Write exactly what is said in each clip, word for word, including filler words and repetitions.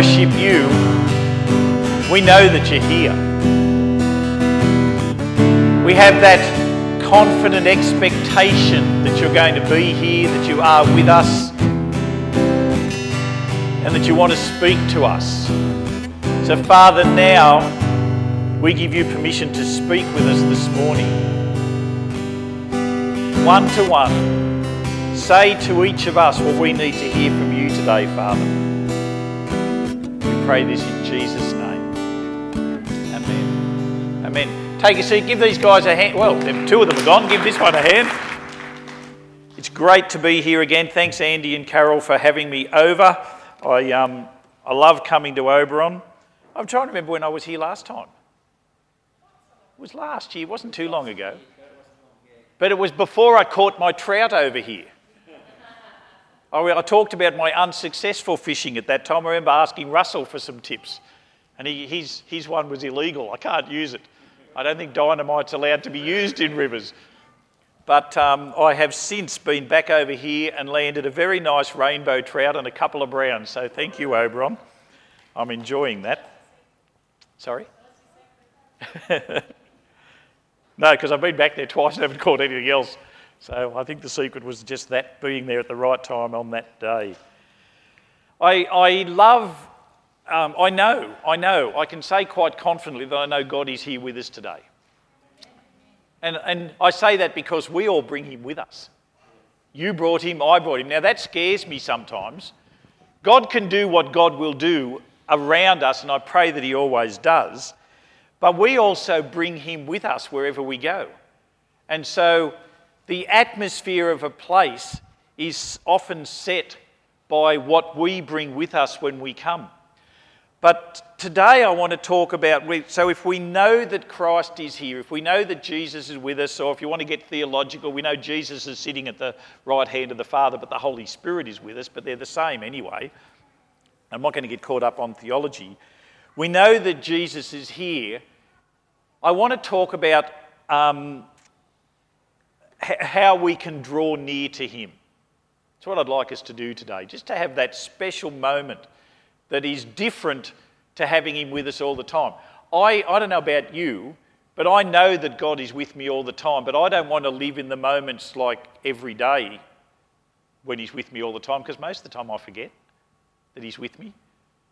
worship you, we know that you're here. We have that confident expectation that you're going to be here, that you are with us, and that you want to speak to us. So Father, now we give you permission to speak with us this morning. One to one, say to each of us what we need to hear from you today, Father. We pray this in Jesus' name. Amen. Amen. Take a seat. Give these guys a hand. Well, two of them are gone. Give this one a hand. It's great to be here again. Thanks, Andy and Carol, for having me over. I um I love coming to Oberon. I'm trying to remember when I was here last time. It was last year. It wasn't too long ago. But it was before I caught my trout over here. I, I talked about my unsuccessful fishing at that time. I remember asking Russell for some tips. And he, his, his one was illegal. I can't use it. I don't think dynamite's allowed to be used in rivers. But um, I have since been back over here and landed a very nice rainbow trout and a couple of browns. So thank you, Oberon. I'm enjoying that. Sorry? No, because I've been back there twice and haven't caught anything else. So I think the secret was just that, being there at the right time on that day. I, I love... Um, I know, I know, I can say quite confidently that I know God is here with us today. And, and I say that because we all bring him with us. You brought him, I brought him. Now that scares me sometimes. God can do what God will do around us, and I pray that he always does. But we also bring him with us wherever we go. And so the atmosphere of a place is often set by what we bring with us when we come. But today I want to talk about, so if we know that Christ is here, if we know that Jesus is with us, or if you want to get theological, we know Jesus is sitting at the right hand of the Father, but the Holy Spirit is with us, but they're the same anyway. I'm not going to get caught up on theology. We know that Jesus is here. I want to talk about um, h- how we can draw near to him. That's what I'd like us to do today, just to have that special moment that is different to having him with us all the time. I, I don't know about you, but I know that God is with me all the time, but I don't want to live in the moments like every day when he's with me all the time, because most of the time I forget that he's with me.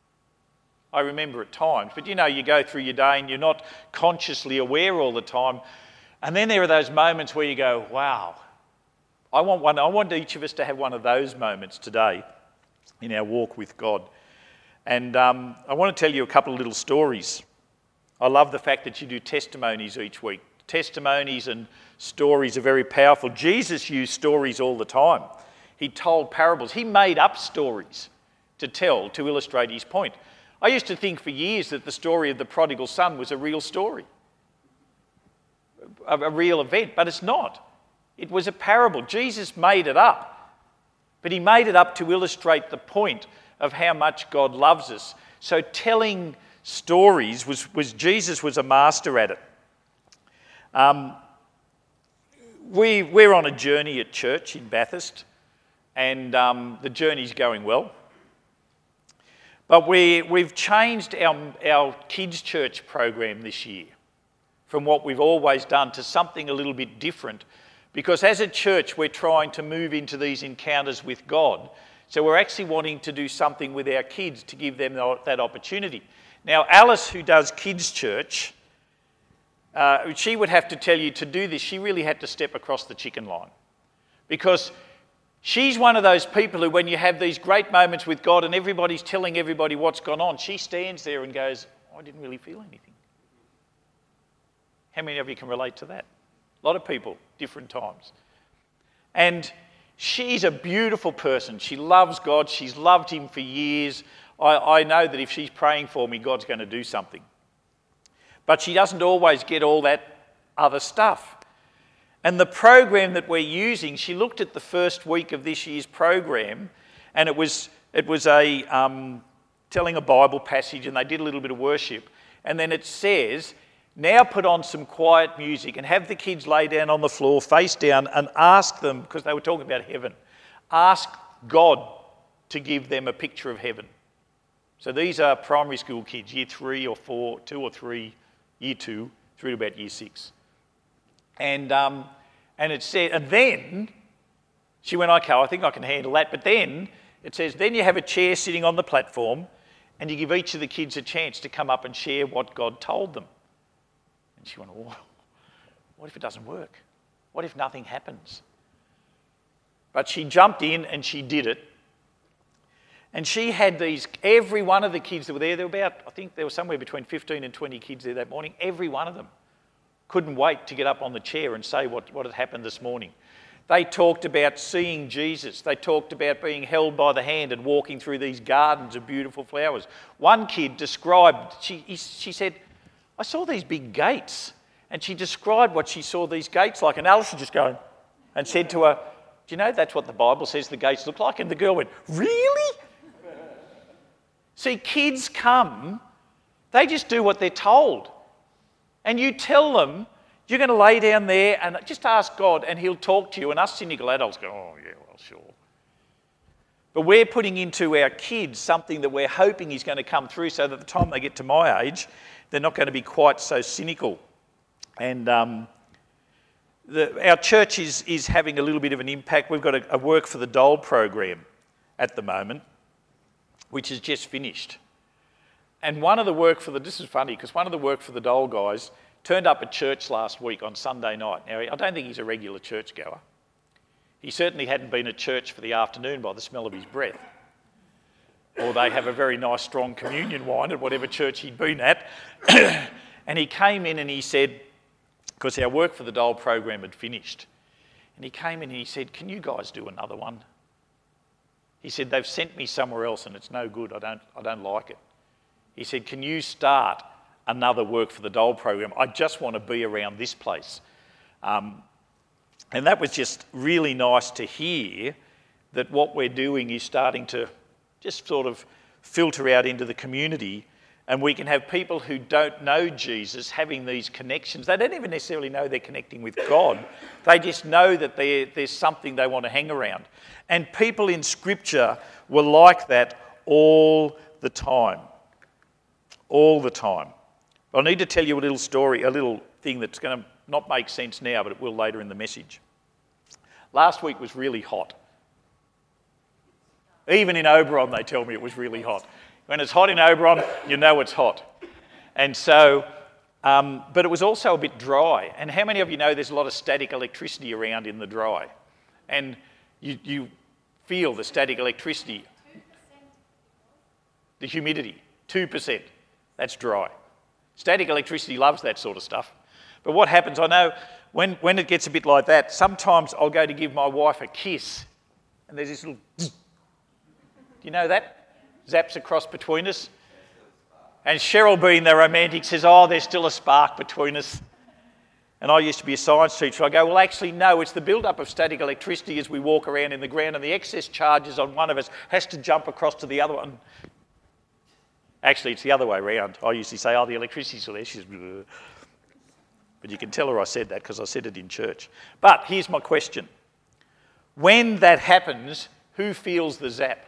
I remember at times, but you know, you go through your day and you're not consciously aware all the time, and then there are those moments where you go, wow, I want one. I want each of us to have one of those moments today in our walk with God. And um, I want to tell you a couple of little stories. I love the fact that you do testimonies each week. Testimonies and stories are very powerful. Jesus used stories all the time. He told parables. He made up stories to tell, to illustrate his point. I used to think for years that the story of the prodigal son was a real story, a, a real event, but it's not. It was a parable. Jesus made it up, but he made it up to illustrate the point of how much God loves us. So telling stories was, was Jesus was a master at it. Um, we, we're on a journey at church in Bathurst, and um, the journey's going well. But we, we've changed our, our kids' church program this year from what we've always done to something a little bit different, because as a church we're trying to move into these encounters with God. So we're actually wanting to do something with our kids to give them that opportunity. Now, Alice, who does kids' church, uh, she would have to tell you to do this, she really had to step across the chicken line. Because she's one of those people who, when you have these great moments with God and everybody's telling everybody what's gone on, she stands there and goes, oh, I didn't really feel anything. How many of you can relate to that? A lot of people, different times. And she's a beautiful person. She loves God. She's loved him for years. I, I know that if she's praying for me, God's going to do something. But she doesn't always get all that other stuff. And the program that we're using, she looked at the first week of this year's program, and it was it was a um, telling a Bible passage, and they did a little bit of worship. And then it says, now put on some quiet music and have the kids lay down on the floor, face down, and ask them, because they were talking about heaven, ask God to give them a picture of heaven. So these are primary school kids, year three or four, two or three, year two, through to about year six. And um, and it said, and then she went, okay, I think I can handle that. But then it says, then you have a chair sitting on the platform and you give each of the kids a chance to come up and share what God told them. And she went, oh, what if it doesn't work? What if nothing happens? But she jumped in and she did it. And she had these, every one of the kids that were there, there were about, I think there were somewhere between fifteen and twenty kids there that morning. Every one of them couldn't wait to get up on the chair and say what, what had happened this morning. They talked about seeing Jesus. They talked about being held by the hand and walking through these gardens of beautiful flowers. One kid described, she, she said, I saw these big gates. And she described what she saw these gates like. And Alison just going and said to her, do you know that's what the Bible says the gates look like? And the girl went, really? See, kids come, they just do what they're told. And you tell them, you're going to lay down there and just ask God and he'll talk to you. And us cynical adults go, oh, yeah, well, sure. But we're putting into our kids something that we're hoping is going to come through so that the time they get to my age, they're not going to be quite so cynical. And um, the, our church is, is having a little bit of an impact. We've got a, a Work for the Dole program at the moment, which is just finished. And one of the Work for the, this is funny, because one of the Work for the Dole guys turned up at church last week on Sunday night. Now, I don't think he's a regular churchgoer. He certainly hadn't been at church for the afternoon by the smell of his breath. Or they have a very nice strong communion wine at whatever church he'd been at. And he came in and he said, because our Work for the Dole program had finished, and he came in and he said, can you guys do another one? He said, they've sent me somewhere else and it's no good. I don't, I don't like it. He said, can you start another Work for the Dole program? I just want to be around this place. Um, and that was just really nice to hear that what we're doing is starting to just sort of filter out into the community, and we can have people who don't know Jesus having these connections. They don't even necessarily know they're connecting with God. They just know that there's something they want to hang around. And people in Scripture were like that all the time. All the time. I need to tell you a little story, a little thing that's going to not make sense now, but it will later in the message. Last week was really hot. Even in Oberon, they tell me it was really hot. When it's hot in Oberon, you know it's hot. And so, um, but it was also a bit dry. And how many of you know there's a lot of static electricity around in the dry? And you, you feel the static electricity. The humidity, two percent. That's dry. Static electricity loves that sort of stuff. But what happens, I know, when, when it gets a bit like that, sometimes I'll go to give my wife a kiss, and there's this little... Do you know that? Zaps across between us. And Cheryl, being the romantic, says, oh, there's still a spark between us. And I used to be a science teacher. I go, well, actually, no, it's the build-up of static electricity as we walk around in the ground, and the excess charges on one of us has to jump across to the other one. Actually, it's the other way around. I usually say, oh, the electricity's still there. She's... But you can tell her I said that because I said it in church. But here's my question. When that happens, who feels the zap?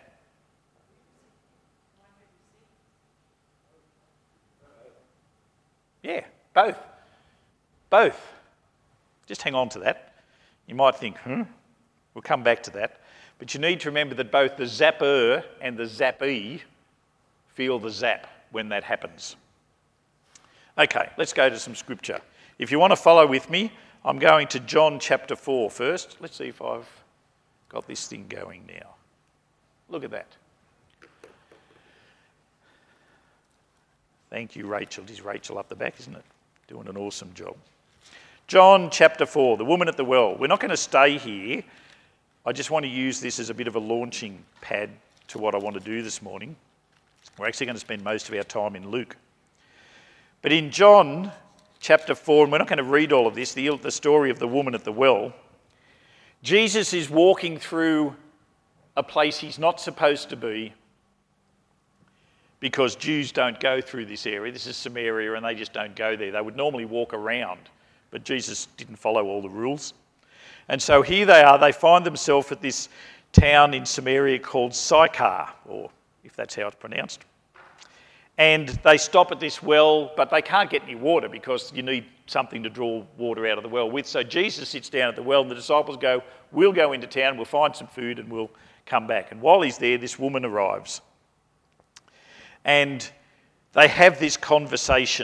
Yeah, both. Both. Just hang on to that. You might think, hmm, we'll come back to that. But you need to remember that both the zapper and the zappee feel the zap when that happens. Okay, let's go to some scripture. If you want to follow with me, I'm going to John chapter four first. Let's see if I've got this thing going now. Look at that. Thank you, Rachel. Is Rachel up the back, isn't it? Doing an awesome job. John chapter four, the woman at the well. We're not going to stay here. I just want to use this as a bit of a launching pad to what I want to do this morning. We're actually going to spend most of our time in Luke. But in John chapter four, and we're not going to read all of this, the, the story of the woman at the well, Jesus is walking through a place he's not supposed to be because Jews don't go through this area. This is Samaria and they just don't go there. They would normally walk around, but Jesus didn't follow all the rules. And so here they are. They find themselves at this town in Samaria called Sychar, or if that's how it's pronounced. And they stop at this well, but they can't get any water because you need something to draw water out of the well with. So Jesus sits down at the well and the disciples go, we'll go into town, we'll find some food and we'll come back. And while he's there, this woman arrives. And they have this conversation.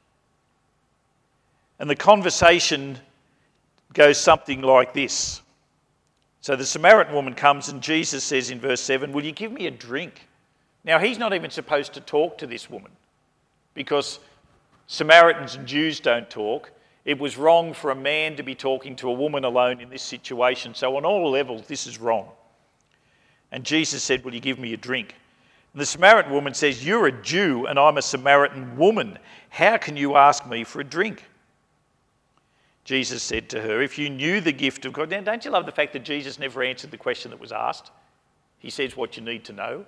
And the conversation goes something like this. So the Samaritan woman comes and Jesus says in verse seven, will you give me a drink? Now he's not even supposed to talk to this woman because Samaritans and Jews don't talk. It was wrong for a man to be talking to a woman alone in this situation. So on all levels, this is wrong. And Jesus said, will you give me a drink? And the Samaritan woman says, you're a Jew and I'm a Samaritan woman. How can you ask me for a drink? Jesus said to her, if you knew the gift of God... Now, don't you love the fact that Jesus never answered the question that was asked? He says what you need to know.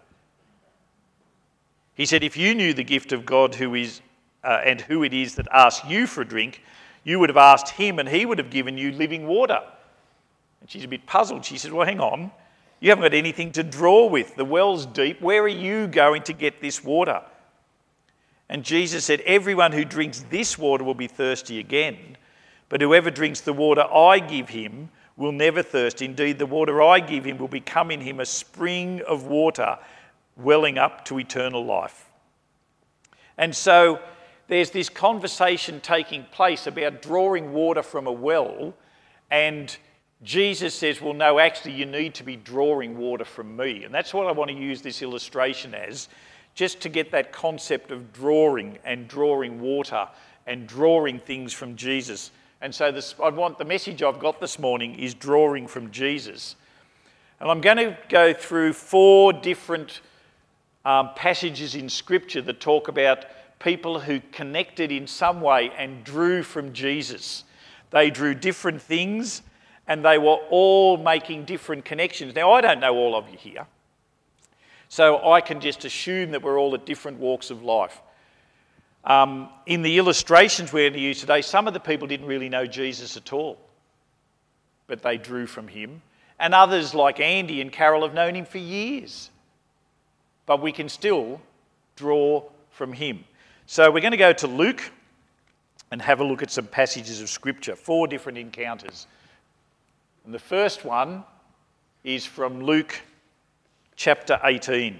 He said, if you knew the gift of God who is uh, and who it is that asks you for a drink, you would have asked him and he would have given you living water. And she's a bit puzzled. She says, well, hang on. You haven't got anything to draw with. The well's deep. Where are you going to get this water? And Jesus said, everyone who drinks this water will be thirsty again. But whoever drinks the water I give him will never thirst. Indeed, the water I give him will become in him a spring of water welling up to eternal life. And so there's this conversation taking place about drawing water from a well, and Jesus says, well, no, actually you need to be drawing water from me. And that's what I want to use this illustration as, just to get that concept of drawing and drawing water and drawing things from Jesus. And so this, I want the message I've got this morning is drawing from Jesus. And I'm going to go through four different um, passages in Scripture that talk about people who connected in some way and drew from Jesus. They drew different things and they were all making different connections. Now, I don't know all of you here, so I can just assume that we're all at different walks of life. Um, in the illustrations we're going to use today, some of the people didn't really know Jesus at all, but they drew from him. And others, like Andy and Carol, have known him for years, but we can still draw from him. So we're going to go to Luke and have a look at some passages of Scripture, four different encounters. And the first one is from Luke chapter eighteen.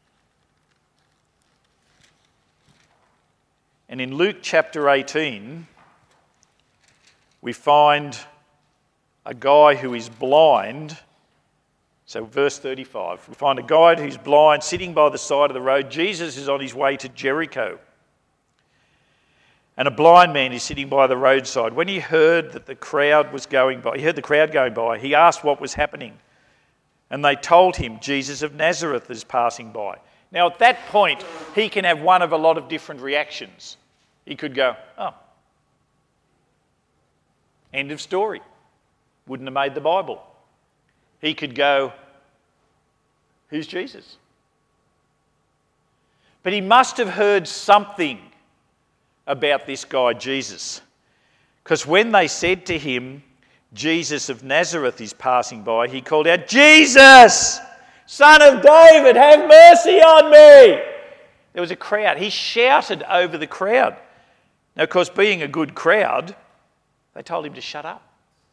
And in Luke chapter eighteen, we find a guy who is blind. So verse thirty-five, we find a guy who's blind sitting by the side of the road. Jesus is on his way to Jericho. And a blind man is sitting by the roadside. When he heard that the crowd was going by, he heard the crowd going by, he asked what was happening. And they told him, Jesus of Nazareth is passing by. Now at that point, he can have one of a lot of different reactions. He could go, oh, end of story. Wouldn't have made the Bible. He could go, who's Jesus? But he must have heard something about this guy Jesus. Because when they said to him, Jesus of Nazareth is passing by, he called out, Jesus, Son of David, have mercy on me. There was a crowd. He shouted over the crowd. Now, of course, being a good crowd, they told him to shut up.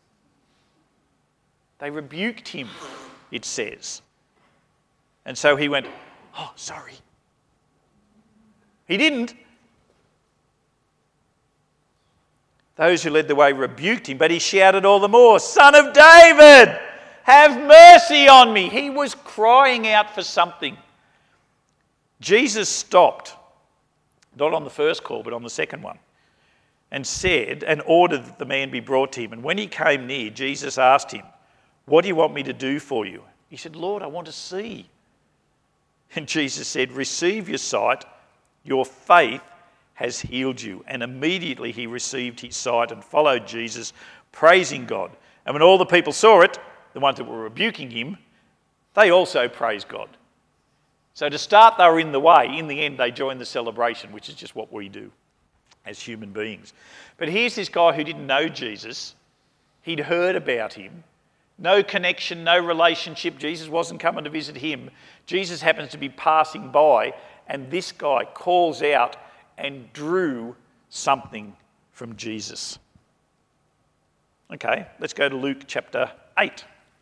They rebuked him, it says. And so he went, oh, sorry. He didn't. Those who led the way rebuked him, but he shouted all the more, Son of David, have mercy on me. He was crying out for something. Jesus stopped, not on the first call, but on the second one, and said, and ordered that the man be brought to him. And when he came near, Jesus asked him, what do you want me to do for you? He said, Lord, I want to see. And Jesus said, receive your sight, your faith has healed you. And immediately he received his sight and followed Jesus, praising God. And when all the people saw it, the ones that were rebuking him, they also praised God. So to start, they were in the way. In the end, they joined the celebration, which is just what we do as human beings. But here's this guy who didn't know Jesus. He'd heard about him. No connection, no relationship. Jesus wasn't coming to visit him. Jesus happens to be passing by, and this guy calls out and drew something from Jesus. Okay, let's go to Luke chapter eight.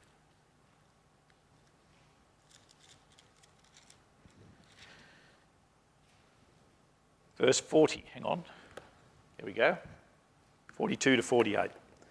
Verse forty, hang on. Here we go. forty-two to forty-eight.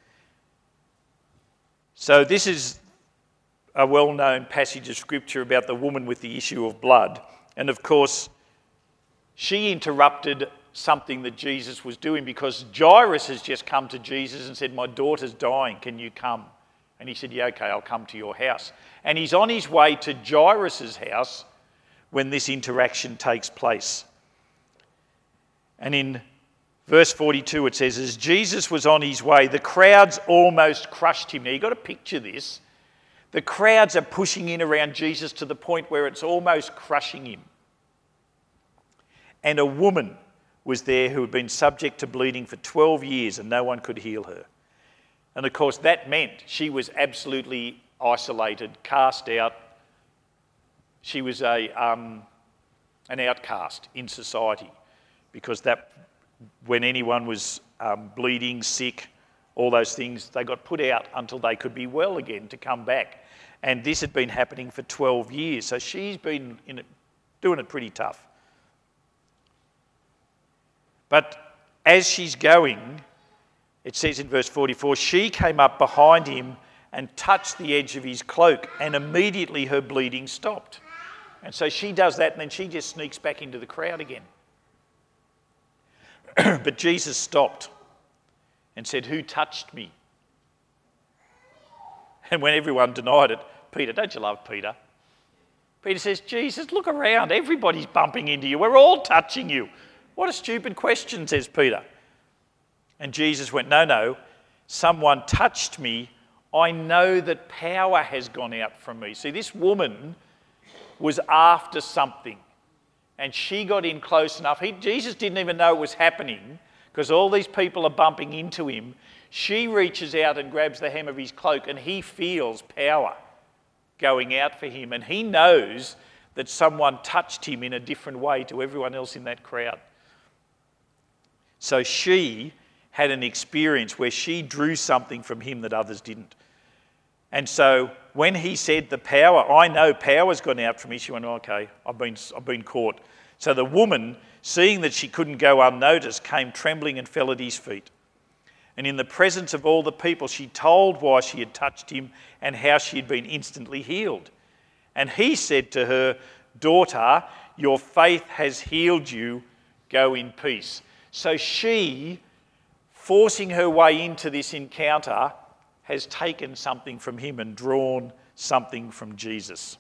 So this is a well-known passage of scripture about the woman with the issue of blood. And of course, she interrupted something that Jesus was doing because Jairus has just come to Jesus and said, "My daughter's dying, can you come?" And he said, "Yeah, okay, I'll come to your house." And he's on his way to Jairus' house when this interaction takes place. And in verse forty-two it says, as Jesus was on his way, the crowds almost crushed him. Now you've got to picture this. The crowds are pushing in around Jesus to the point where it's almost crushing him. And a woman was there who had been subject to bleeding for twelve years and no one could heal her. And of course that meant she was absolutely isolated, cast out. She was a um, an outcast in society because that when anyone was um, bleeding, sick, all those things, they got put out until they could be well again to come back. And this had been happening for twelve years. So she's been in it, doing it pretty tough. But as she's going, it says in verse forty-four, she came up behind him and touched the edge of his cloak, and immediately her bleeding stopped. And so she does that, and then she just sneaks back into the crowd again. But Jesus stopped and said, "Who touched me?" And when everyone denied it, Peter, don't you love Peter? Peter says, "Jesus, look around. Everybody's bumping into you. We're all touching you." What a stupid question, says Peter. And Jesus went, no, no, someone touched me. I know that power has gone out from me. See, this woman was after something. And she got in close enough. He, Jesus didn't even know it was happening because all these people are bumping into him. She reaches out and grabs the hem of his cloak and he feels power going out for him. And he knows that someone touched him in a different way to everyone else in that crowd. So she had an experience where she drew something from him that others didn't. And so when he said the power, I know power's gone out from me, she went, okay, I've been, I've been caught. So the woman, seeing that she couldn't go unnoticed, came trembling and fell at his feet. And in the presence of all the people, she told why she had touched him and how she had been instantly healed. And he said to her, daughter, your faith has healed you, go in peace. So she, forcing her way into this encounter, has taken something from him and drawn something from Jesus.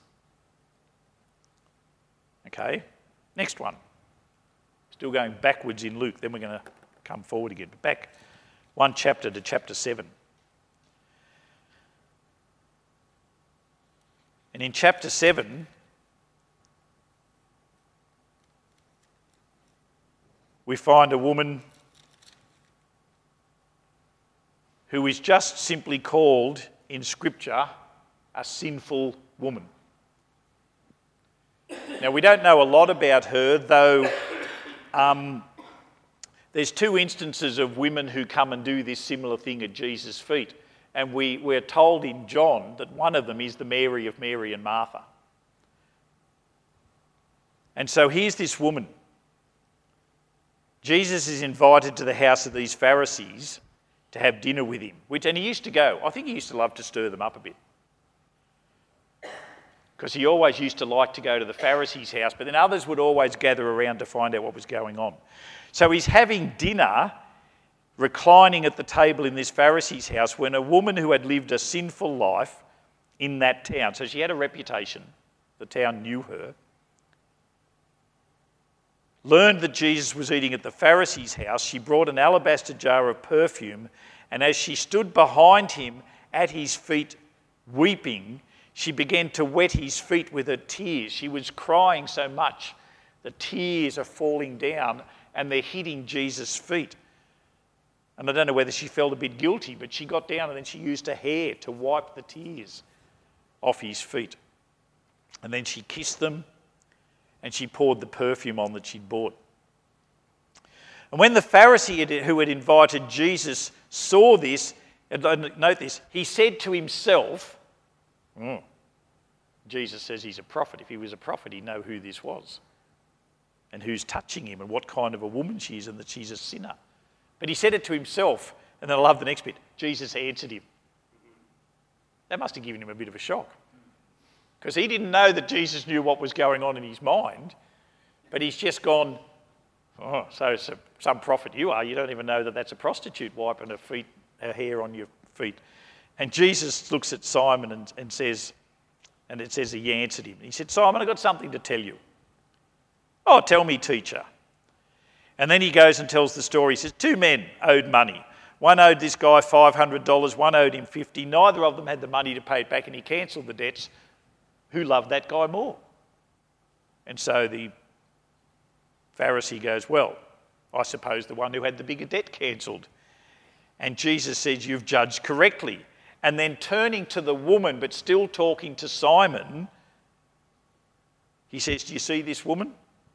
Okay, next one. Still going backwards in Luke, then we're going to come forward again. Back one chapter to chapter seven. And in chapter seven, we find a woman who is just simply called in Scripture a sinful woman. Now, we don't know a lot about her, though um, there's two instances of women who come and do this similar thing at Jesus' feet. And we, we're told in John that one of them is the Mary of Mary and Martha. And so here's this woman. Jesus is invited to the house of these Pharisees to have dinner with him, which, and he used to go. I think he used to love to stir them up a bit. Because he always used to like to go to the Pharisees' house, but then others would always gather around to find out what was going on. So he's having dinner, reclining at the table in this Pharisee's house, when a woman who had lived a sinful life in that town, so she had a reputation, the town knew her, learned that Jesus was eating at the Pharisee's house. She brought an alabaster jar of perfume, and as she stood behind him at his feet weeping, she began to wet his feet with her tears. She was crying so much, the tears are falling down and they're hitting Jesus' feet. And I don't know whether she felt a bit guilty, but she got down and then she used her hair to wipe the tears off his feet. And then she kissed them. and she poured the perfume on that she'd bought. And when the Pharisee who had invited Jesus saw this, and note this, he said to himself, mm, Jesus says he's a prophet. If he was a prophet, he'd know who this was and who's touching him and what kind of a woman she is and that she's a sinner. But he said it to himself, and then I love the next bit. Jesus answered him. That must have given him a bit of a shock, because he didn't know that Jesus knew what was going on in his mind, but he's just gone, oh, so it's a, some prophet you are. You don't even know that that's a prostitute wiping her feet, her hair on your feet. And Jesus looks at Simon and, and says, and it says he answered him. He said, Simon, I've got something to tell you. Oh, tell me, teacher. And then he goes and tells the story. He says, two men owed money. One owed this guy five hundred dollars, one owed him fifty dollars. Neither of them had the money to pay it back, and he cancelled the debts. Who loved that guy more? And so the Pharisee goes, well, I suppose the one who had the bigger debt cancelled. And Jesus says, you've judged correctly. And then turning to the woman, but still talking to Simon, he says, do you see this woman?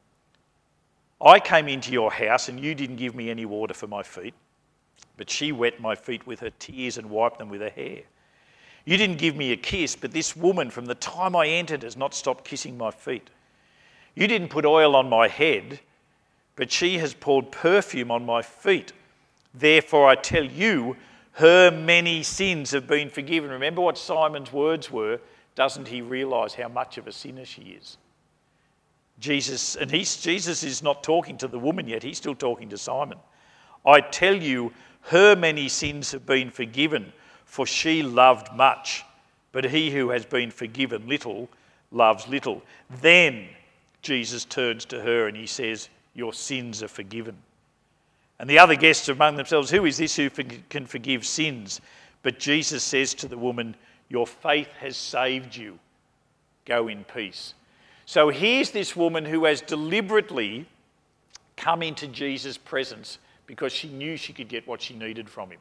I came into your house and you didn't give me any water for my feet, but she wet my feet with her tears and wiped them with her hair. You didn't give me a kiss, but this woman from the time I entered has not stopped kissing my feet. You didn't put oil on my head, but she has poured perfume on my feet. Therefore I tell you, her many sins have been forgiven. Remember what Simon's words were? Doesn't he realise how much of a sinner she is? Jesus, and he's, Jesus is not talking to the woman yet, he's still talking to Simon. I tell you, her many sins have been forgiven, for she loved much, but he who has been forgiven little loves little. Then Jesus turns to her and he says, your sins are forgiven. And the other guests among themselves, who is this who can forgive sins? But Jesus says to the woman, your faith has saved you. Go in peace. So here's this woman who has deliberately come into Jesus' presence because she knew she could get what she needed from him.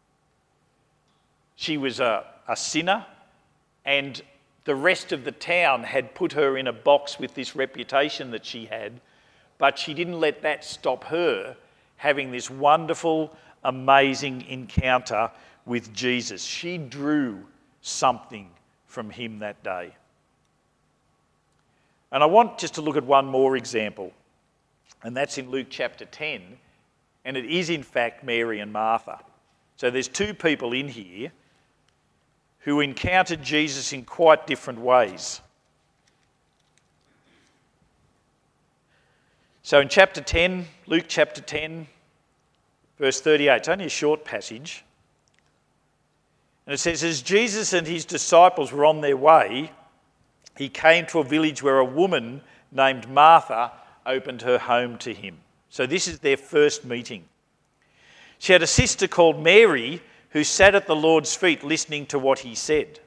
She was a, a sinner, and the rest of the town had put her in a box with this reputation that she had, but she didn't let that stop her having this wonderful, amazing encounter with Jesus. She drew something from him that day. And I want just to look at one more example, and that's in Luke chapter ten, and it is in fact Mary and Martha. So there's two people in here who encountered Jesus in quite different ways. So in chapter ten, Luke chapter ten, verse thirty-eight, it's only a short passage. And it says, as Jesus and his disciples were on their way, he came to a village where a woman named Martha opened her home to him. So this is their first meeting. She had a sister called Mary who sat at the Lord's feet listening to what he said.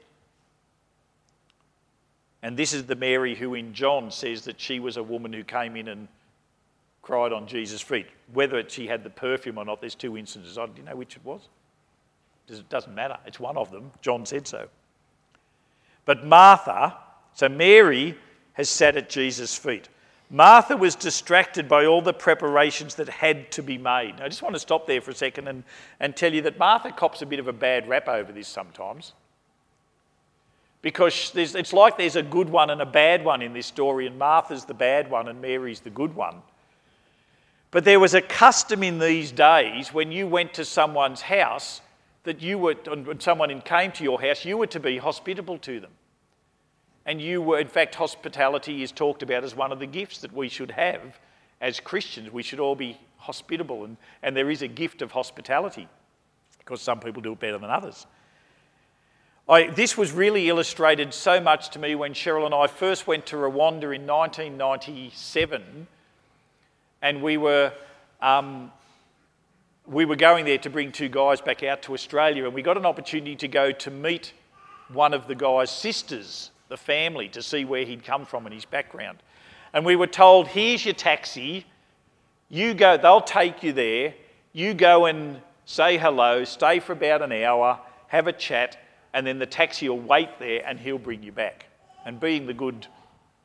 And this is the Mary who in John says that she was a woman who came in and cried on Jesus' feet. Whether she had the perfume or not, there's two instances. I don't know which it was. It doesn't matter. It's one of them. John said so. But Martha, so Mary has sat at Jesus' feet. Martha was distracted by all the preparations that had to be made. Now, I just want to stop there for a second and, and tell you that Martha cops a bit of a bad rap over this sometimes. Because there's, it's like there's a good one and a bad one in this story, and Martha's the bad one and Mary's the good one. But there was a custom in these days when you went to someone's house that you were, when someone came to your house, you were to be hospitable to them. And you were, in fact, hospitality is talked about as one of the gifts that we should have as Christians. We should all be hospitable, and, and there is a gift of hospitality because some people do it better than others. I, this was really illustrated so much to me when Cheryl and I first went to Rwanda in nineteen ninety-seven, and we were um, we were going there to bring two guys back out to Australia, and we got an opportunity to go to meet one of the guys' sisters, the family, to see where he'd come from and his background. And we were told, here's your taxi, you go, they'll take you there, you go and say hello, stay for about an hour, have a chat, and then the taxi will wait there and he'll bring you back. And being the good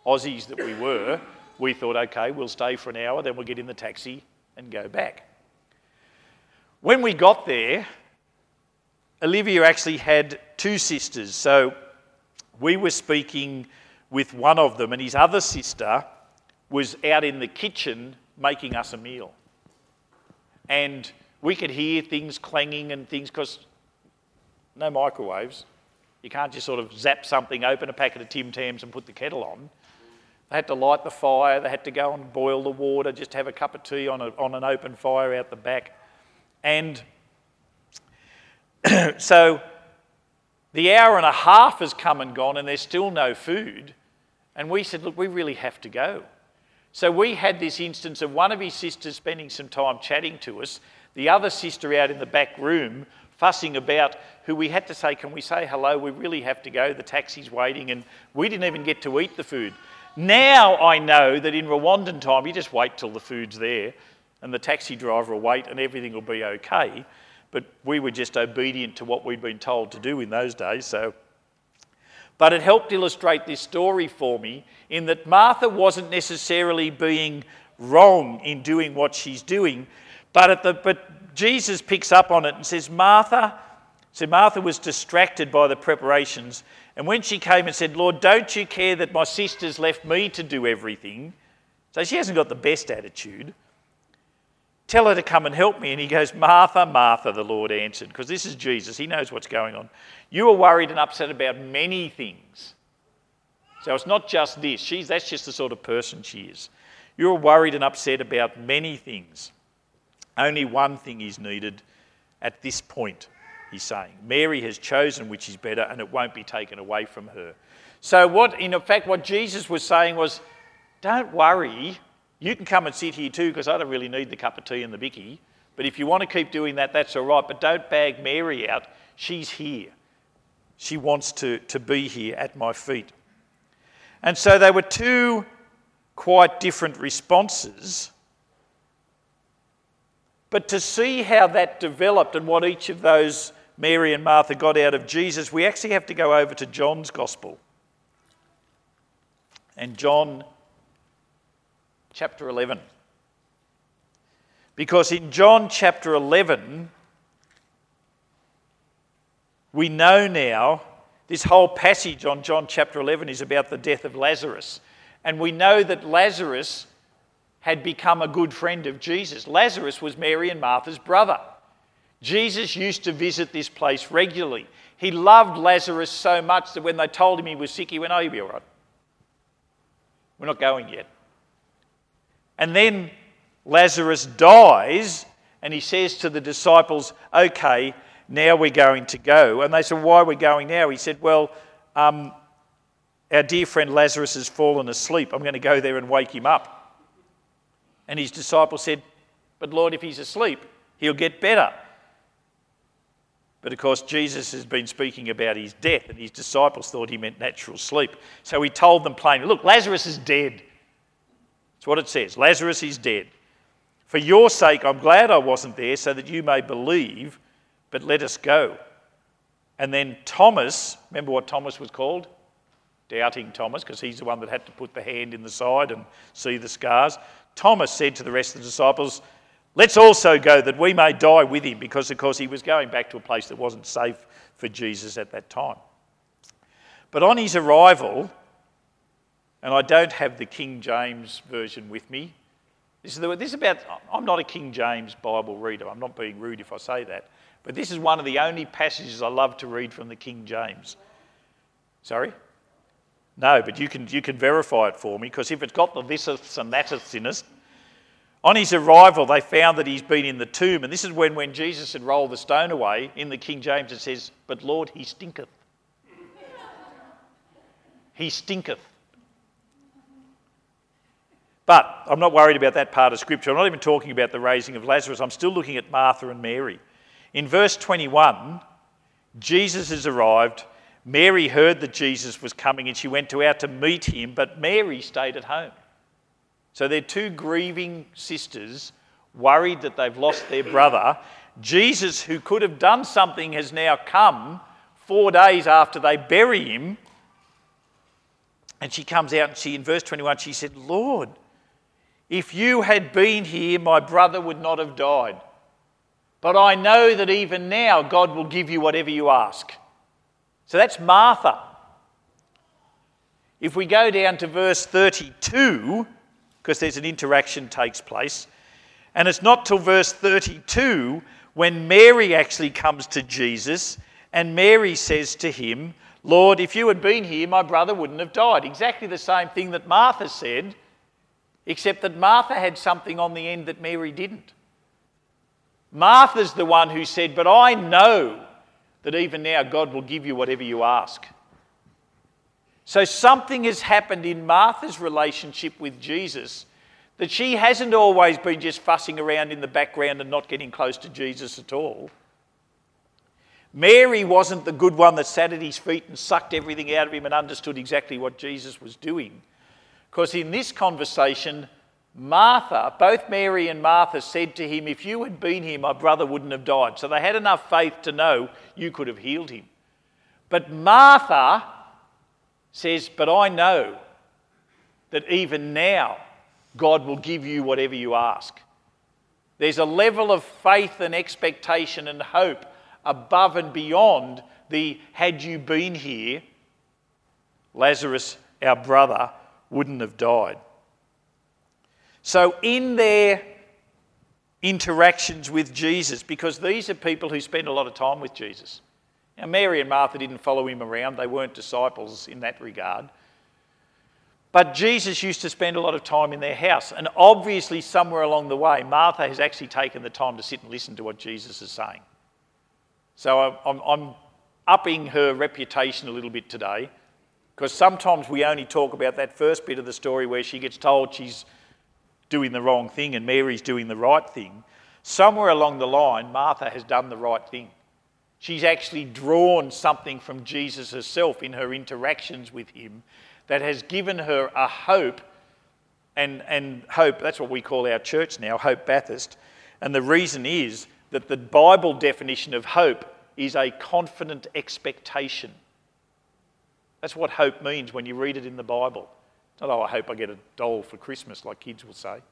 Aussies that we were, we thought, okay, we'll stay for an hour, then we'll get in the taxi and go back. When we got there, Olivia actually had two sisters. So we were speaking with one of them, and his other sister was out in the kitchen making us a meal. And we could hear things clanging and things, because no microwaves. You can't just sort of zap something, open a packet of Tim Tams and put the kettle on. They had to light the fire, they had to go and boil the water, just have a cup of tea on, a, on an open fire out the back. And so the hour and a half has come and gone and there's still no food. And we said, look, we really have to go. So we had this instance of one of his sisters spending some time chatting to us, the other sister out in the back room fussing about, who we had to say, can we say hello? We really have to go. The taxi's waiting, and we didn't even get to eat the food. Now I know that in Rwandan time, you just wait till the food's there and the taxi driver will wait and everything will be okay. But we were just obedient to what we'd been told to do in those days. So, But it helped illustrate this story for me in that Martha wasn't necessarily being wrong in doing what she's doing, but, at the, but Jesus picks up on it and says, Martha, so Martha was distracted by the preparations. And when she came and said, Lord, don't you care that my sisters left me to do everything? So she hasn't got the best attitude. Tell her to come and help me. And he goes, Martha, Martha, the Lord answered, because this is Jesus. He knows what's going on. You are worried and upset about many things. So it's not just this. She's, that's just the sort of person she is. You're worried and upset about many things. Only one thing is needed at this point, he's saying. Mary has chosen which is better, and it won't be taken away from her. So what, in fact, what Jesus was saying was, don't worry. You can come and sit here too, because I don't really need the cup of tea and the bicky. But if you want to keep doing that, that's all right. But don't bag Mary out. She's here. She wants to, to be here at my feet. And so they were two quite different responses. But to see how that developed and what each of those, Mary and Martha, got out of Jesus, we actually have to go over to John's Gospel. And John chapter eleven. Because in John chapter eleven, we know now, this whole passage on John chapter eleven is about the death of Lazarus. And we know that Lazarus had become a good friend of Jesus. Lazarus was Mary and Martha's brother. Jesus used to visit this place regularly. He loved Lazarus so much that when they told him he was sick, he went, oh, you'll be all right. We're not going yet. And then Lazarus dies, and he says to the disciples, okay, now we're going to go. And they said, why are we going now? He said, well, um, our dear friend Lazarus has fallen asleep. I'm going to go there and wake him up. And his disciples said, but Lord, if he's asleep, he'll get better. But of course, Jesus has been speaking about his death, and his disciples thought he meant natural sleep. So he told them plainly, look, Lazarus is dead. That's what it says. Lazarus is dead. For your sake, I'm glad I wasn't there so that you may believe, but let us go. And then Thomas, remember what Thomas was called? Doubting Thomas, because he's the one that had to put the hand in the side and see the scars. Thomas said to the rest of the disciples, let's also go that we may die with him, because of course he was going back to a place that wasn't safe for Jesus at that time. But on his arrival, and I don't have the King James version with me. This is, the, this is about, I'm not a King James Bible reader. I'm not being rude if I say that. But this is one of the only passages I love to read from the King James. Sorry? No, but you can you can verify it for me, because if it's got the this's and that's in it. On his arrival, they found that he's been in the tomb. And this is when, when Jesus had rolled the stone away, in the King James it says, but Lord, he stinketh. He stinketh. But I'm not worried about that part of Scripture. I'm not even talking about the raising of Lazarus. I'm still looking at Martha and Mary. In verse twenty-one, Jesus has arrived. Mary heard that Jesus was coming and she went to out to meet him, but Mary stayed at home. So they're two grieving sisters, worried that they've lost their brother. Jesus, who could have done something, has now come four days after they bury him. And she comes out and she, in verse twenty-one, she said, Lord, if you had been here, my brother would not have died. But I know that even now God will give you whatever you ask. So that's Martha. If we go down to verse thirty-two, because there's an interaction takes place, and it's not till verse thirty-two when Mary actually comes to Jesus, and Mary says to him, Lord, if you had been here, my brother wouldn't have died. Exactly the same thing that Martha said, except that Martha had something on the end that Mary didn't. Martha's the one who said, but I know that even now God will give you whatever you ask. So something has happened in Martha's relationship with Jesus that she hasn't always been just fussing around in the background and not getting close to Jesus at all. Mary wasn't the good one that sat at his feet and sucked everything out of him and understood exactly what Jesus was doing. Because in this conversation, Martha, both Mary and Martha said to him, if you had been here, my brother wouldn't have died. So they had enough faith to know you could have healed him. But Martha says, but I know that even now God will give you whatever you ask. There's a level of faith and expectation and hope above and beyond the had you been here, Lazarus, our brother, wouldn't have died. So in their interactions with Jesus, because these are people who spend a lot of time with Jesus. Now, Mary and Martha didn't follow him around. They weren't disciples in that regard. But Jesus used to spend a lot of time in their house. And obviously, somewhere along the way, Martha has actually taken the time to sit and listen to what Jesus is saying. So I'm, I'm upping her reputation a little bit today, because sometimes we only talk about that first bit of the story where she gets told she's doing the wrong thing and Mary's doing the right thing. Somewhere along the line, Martha has done the right thing. She's actually drawn something from Jesus herself in her interactions with him that has given her a hope, and, and hope, that's what we call our church now, Hope Bathurst. And the reason is that the Bible definition of hope is a confident expectation. That's what hope means when you read it in the Bible. It's not, oh, I hope I get a doll for Christmas, like kids will say.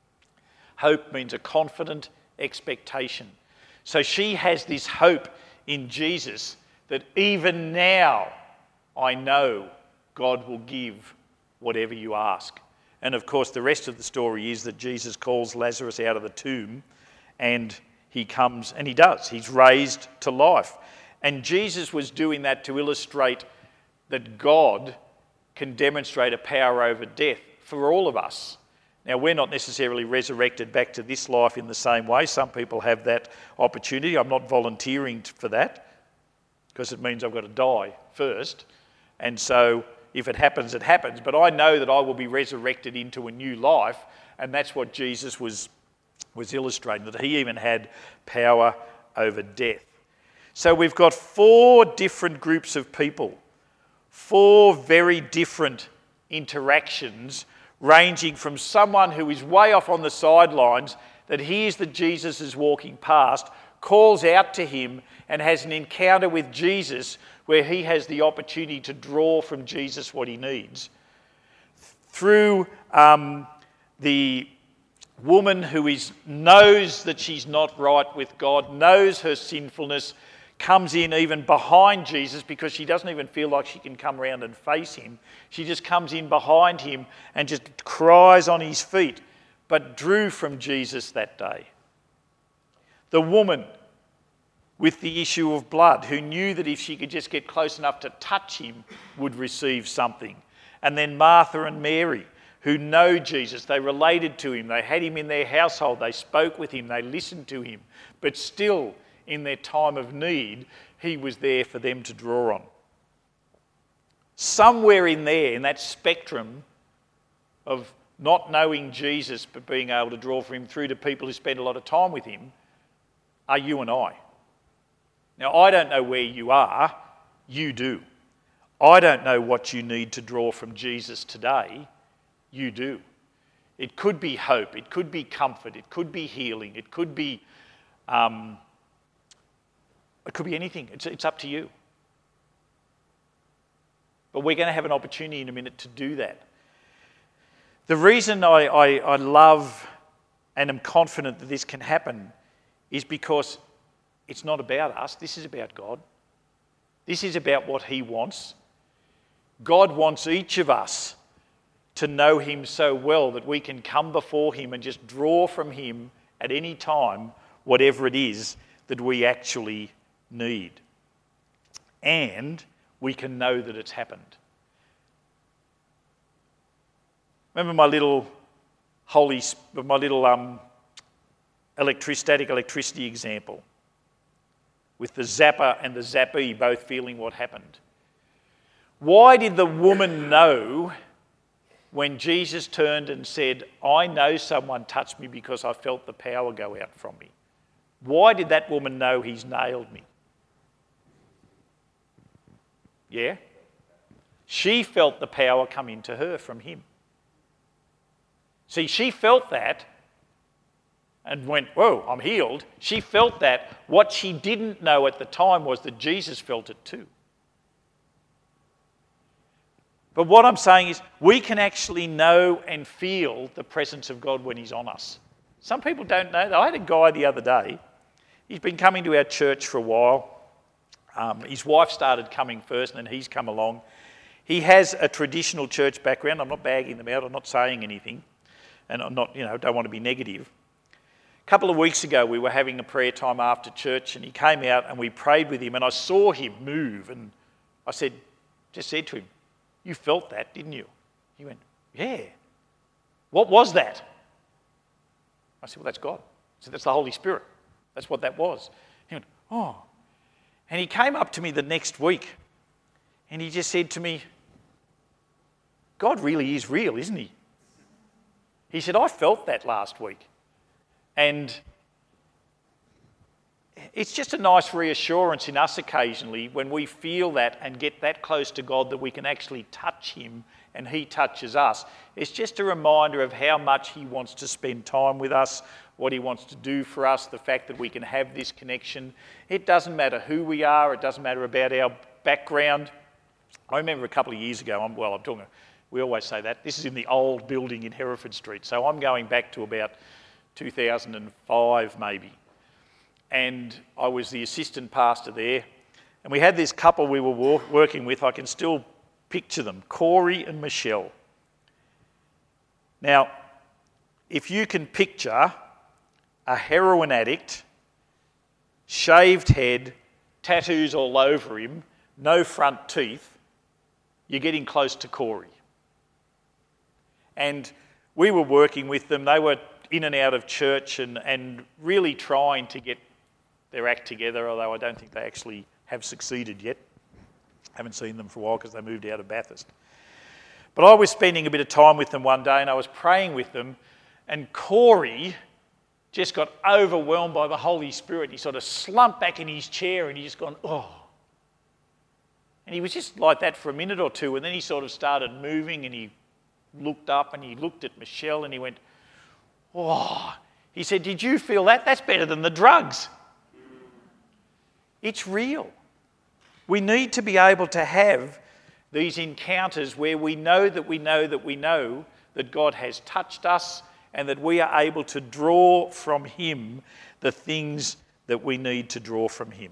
Hope means a confident expectation. So she has this hope in Jesus that even now I know God will give whatever you ask. And of course, the rest of the story is that Jesus calls Lazarus out of the tomb, and he comes, and he does. He's raised to life. And Jesus was doing that to illustrate that God can demonstrate a power over death for all of us. Now, we're not necessarily resurrected back to this life in the same way. Some people have that opportunity. I'm not volunteering for that, because it means I've got to die first. And so if it happens, it happens. But I know that I will be resurrected into a new life, and that's what Jesus was was illustrating, that he even had power over death. So we've got four different groups of people, four very different interactions, ranging from someone who is way off on the sidelines, that hears that Jesus is walking past, calls out to him and has an encounter with Jesus where he has the opportunity to draw from Jesus what he needs, through um, the woman who is knows that she's not right with God, knows her sinfulness, comes in even behind Jesus because she doesn't even feel like she can come around and face him. She just comes in behind him and just cries on his feet, but drew from Jesus that day. The woman with the issue of blood, who knew that if she could just get close enough to touch him, would receive something. And then Martha and Mary, who know Jesus. They related to him. They had him in their household. They spoke with him. They listened to him. But still, in their time of need, he was there for them to draw on. Somewhere in there, in that spectrum of not knowing Jesus but being able to draw from him through to people who spend a lot of time with him, are you and I. Now, I don't know where you are. You do. I don't know what you need to draw from Jesus today. You do. It could be hope, it could be comfort, it could be healing, it could be, um, it could be anything. It's, it's up to you. But we're going to have an opportunity in a minute to do that. The reason I, I, I love and am confident that this can happen is because it's not about us. This is about God. This is about what he wants. God wants each of us to know him so well that we can come before him and just draw from him at any time whatever it is that we actually need. And we can know that it's happened. Remember my little holy, my little um, electric, static electricity example with the zapper and the zappee both feeling what happened. Why did the woman know when Jesus turned and said, I know someone touched me because I felt the power go out from me? Why did that woman know he's nailed me? Yeah? She felt the power come into her from him. See, she felt that and went, whoa, I'm healed. She felt that. What she didn't know at the time was that Jesus felt it too. But what I'm saying is we can actually know and feel the presence of God when he's on us. Some people don't know that. I had a guy the other day. He's been coming to our church for a while. Um, his wife started coming first and then he's come along. He has a traditional church background. I'm not bagging them out. I'm not saying anything. And I'm not, you know, don't want to be negative. A couple of weeks ago, we were having a prayer time after church and he came out and we prayed with him and I saw him move and I said, just said to him, you felt that, didn't you? He went, yeah. What was that? I said, well, that's God. I said, that's the Holy Spirit. That's what that was. He went, oh. And he came up to me the next week and he just said to me, God really is real, isn't he? He said, I felt that last week. And it's just a nice reassurance in us occasionally when we feel that and get that close to God that we can actually touch him and he touches us. It's just a reminder of how much he wants to spend time with us, what he wants to do for us, the fact that we can have this connection. It doesn't matter who we are. It doesn't matter about our background. I remember a couple of years ago, I'm, well, I'm talking, we always say that, this is in the old building in Hereford Street. So I'm going back to about two thousand five maybe. And I was the assistant pastor there. And we had this couple we were working with. I can still picture them, Corey and Michelle. Now, if you can picture a heroin addict, shaved head, tattoos all over him, no front teeth, you're getting close to Corey. And we were working with them. They were in and out of church and, and really trying to get their act together, although I don't think they actually have succeeded yet. Haven't seen them for a while because they moved out of Bathurst. But I was spending a bit of time with them one day and I was praying with them and Corey just got overwhelmed by the Holy Spirit. He sort of slumped back in his chair and he just gone, oh. And he was just like that for a minute or two and then he sort of started moving and he looked up and he looked at Michelle and he went, oh. He said, did you feel that? That's better than the drugs. It's real. We need to be able to have these encounters where we know that we know that we know that God has touched us and that we are able to draw from him the things that we need to draw from him.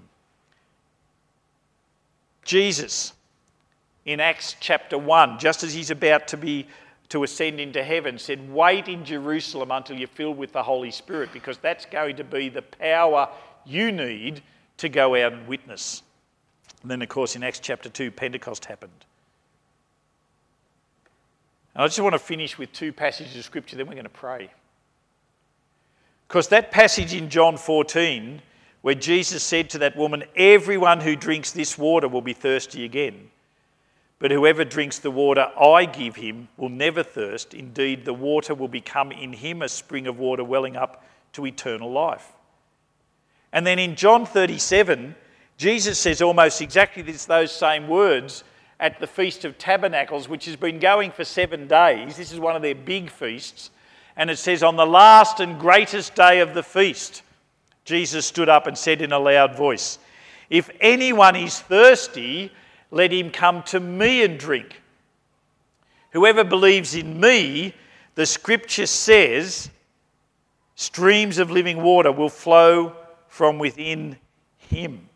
Jesus, in Acts chapter one, just as he's about to be to ascend into heaven, said, wait in Jerusalem until you're filled with the Holy Spirit, because that's going to be the power you need to go out and witness. And then, of course, in Acts chapter two, Pentecost happened. And I just want to finish with two passages of Scripture, then we're going to pray. Because that passage in John fourteen, where Jesus said to that woman, everyone who drinks this water will be thirsty again. But whoever drinks the water I give him will never thirst. Indeed, the water will become in him a spring of water welling up to eternal life. And then in John thirty-seven, Jesus says almost exactly this, those same words at the Feast of Tabernacles, which has been going for seven days. This is one of their big feasts. And it says, on the last and greatest day of the feast, Jesus stood up and said in a loud voice, if anyone is thirsty, let him come to me and drink. Whoever believes in me, the scripture says, streams of living water will flow from within him.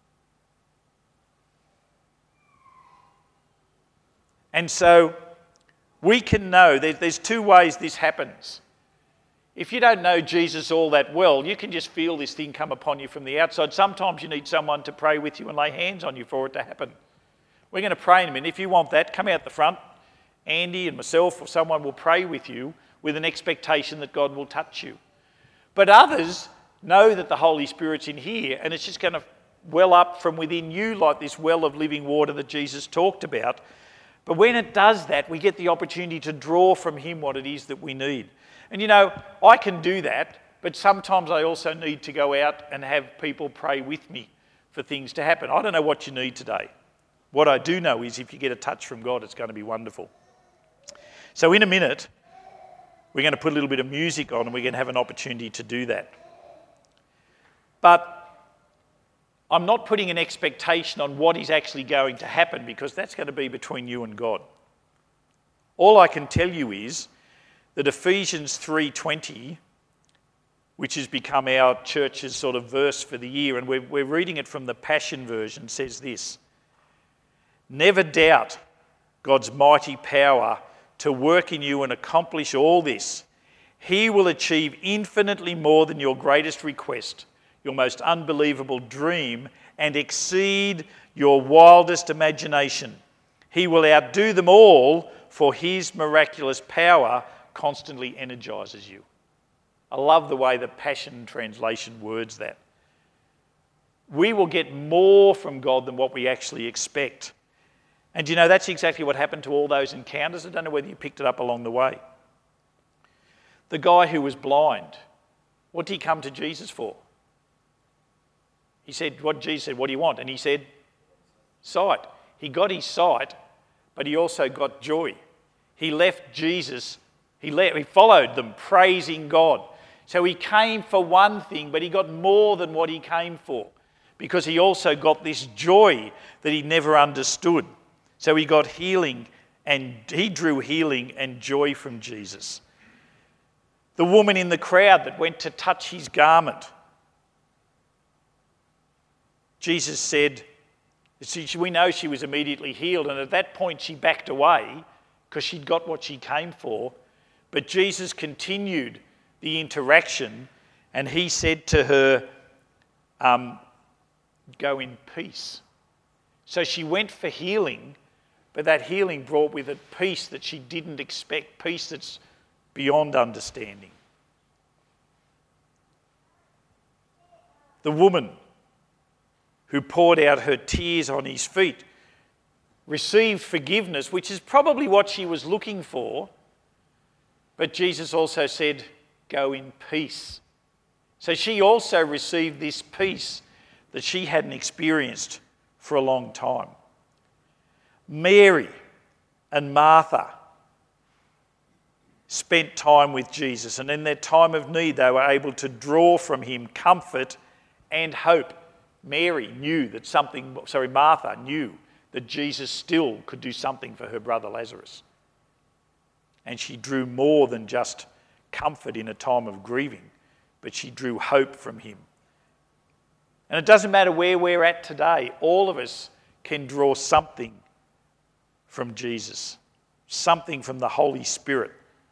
And so we can know there's two ways this happens. If you don't know Jesus all that well, you can just feel this thing come upon you from the outside. Sometimes you need someone to pray with you and lay hands on you for it to happen. We're going to pray in a minute. If you want that, come out the front. Andy and myself or someone will pray with you with an expectation that God will touch you. But others know that the Holy Spirit's in here and it's just going to well up from within you like this well of living water that Jesus talked about. But when it does that, we get the opportunity to draw from him what it is that we need. And you know, I can do that, but sometimes I also need to go out and have people pray with me for things to happen. I don't know what you need today. What I do know is if you get a touch from God, it's going to be wonderful. So in a minute, we're going to put a little bit of music on and we're going to have an opportunity to do that. But I'm not putting an expectation on what is actually going to happen because that's going to be between you and God. All I can tell you is that Ephesians three twenty, which has become our church's sort of verse for the year, and we're, we're reading it from the Passion Version, says this: never doubt God's mighty power to work in you and accomplish all this. He will achieve infinitely more than your greatest request, your most unbelievable dream, and exceed your wildest imagination. He will outdo them all, for his miraculous power constantly energizes you. I love the way the Passion Translation words that. We will get more from God than what we actually expect. And you know, that's exactly what happened to all those encounters. I don't know whether you picked it up along the way. The guy who was blind, what did he come to Jesus for? He said, what Jesus said, what do you want? And he said, sight. He got his sight, but he also got joy. He left Jesus, he, left, he followed them, praising God. So he came for one thing, but he got more than what he came for, because he also got this joy that he never understood. So he got healing, and he drew healing and joy from Jesus. The woman in the crowd that went to touch his garment, Jesus said, we know she was immediately healed, and at that point she backed away because she'd got what she came for. But Jesus continued the interaction, and he said to her, um, go in peace. So she went for healing, but that healing brought with it peace that she didn't expect, peace that's beyond understanding. The woman who poured out her tears on his feet received forgiveness, which is probably what she was looking for. But Jesus also said, go in peace. So she also received this peace that she hadn't experienced for a long time. Mary and Martha spent time with Jesus, and in their time of need they were able to draw from him comfort and hope. Mary knew that something, sorry, Martha knew that Jesus still could do something for her brother Lazarus. And she drew more than just comfort in a time of grieving, but she drew hope from him. And it doesn't matter where we're at today, all of us can draw something from Jesus, something from the Holy Spirit.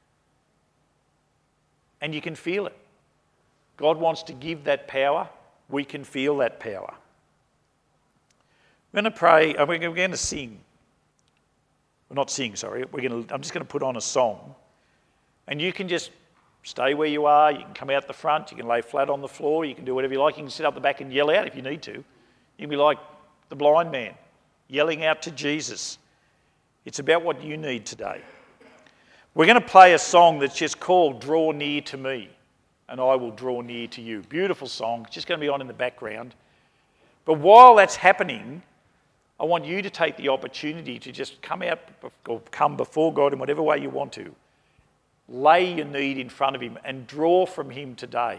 And you can feel it. God wants to give that power. We can feel that power. We're going to pray, we're going to sing. We're not sing, sorry. We're going to, I'm just going to put on a song. And you can just stay where you are. You can come out the front. You can lay flat on the floor. You can do whatever you like. You can sit up the back and yell out if you need to. You can be like the blind man, yelling out to Jesus. It's about what you need today. We're going to play a song that's just called Draw Near to Me, and I Will Draw Near to You. Beautiful song. It's just going to be on in the background. But while that's happening, I want you to take the opportunity to just come out or come before God in whatever way you want to. Lay your need in front of him and draw from him today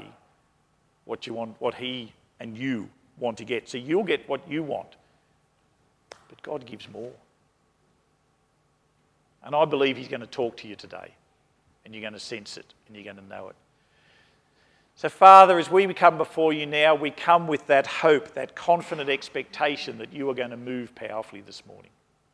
what you want, what he and you want to get. So you'll get what you want. but God gives more. And I believe he's going to talk to you today, and you're going to sense it, and you're going to know it. So, Father, as we come before you now, we come with that hope, that confident expectation that you are going to move powerfully this morning.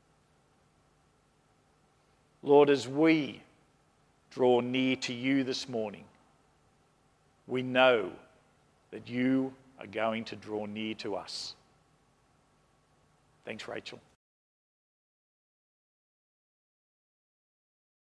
Lord, as we draw near to you this morning, we know that you are going to draw near to us. Thanks, Rachel.